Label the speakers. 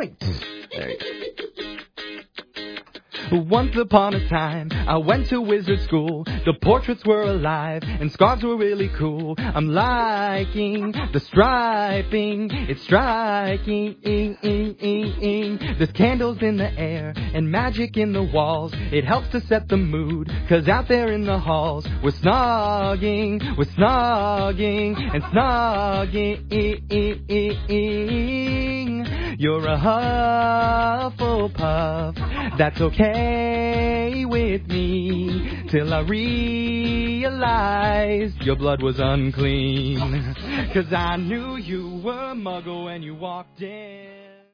Speaker 1: point. There you go. Once upon a time, I went to wizard school. The portraits were alive, and scarves were really cool. I'm liking the striping, it's striking. There's candles in the air, and magic in the walls. It helps to set the mood, 'cause out there in the halls, we're snogging, and snogging. You're a Hufflepuff, that's okay with me, till I realized your blood was unclean. 'Cause I knew you were a muggle when you walked in.